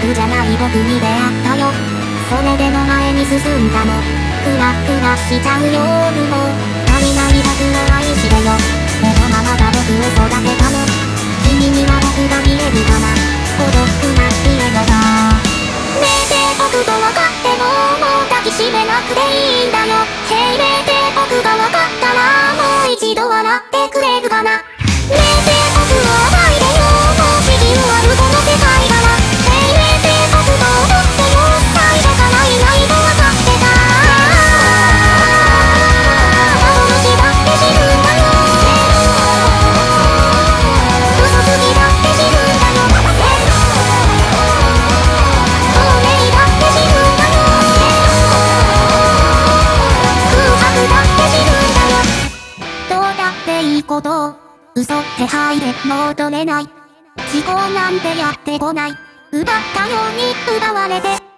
じゃない僕に出会ったよ。それでも前に進んだの。クラクラしちゃうよ夜も足りない僕を愛してよ。でもママが僕を育てたの。君には僕が見えるかな。孤独なピエロがねえて僕と分かってももう抱きしめなくていいんだよ。へいねえて僕が分かったらもう一度笑ってくれるかな。ねえて僕を甘いでよ。もう知り終わるこの世界から。へいねえて僕と踊ってよ。最初からいないと分かってた。幻だって知るんだよ。嘘つきだって知るんだよ。透明だって知るんだよ。空白だって知るんだよ。どうだっていいことを嘘って入れ戻れない。思考なんてやってこない。奪ったように奪われて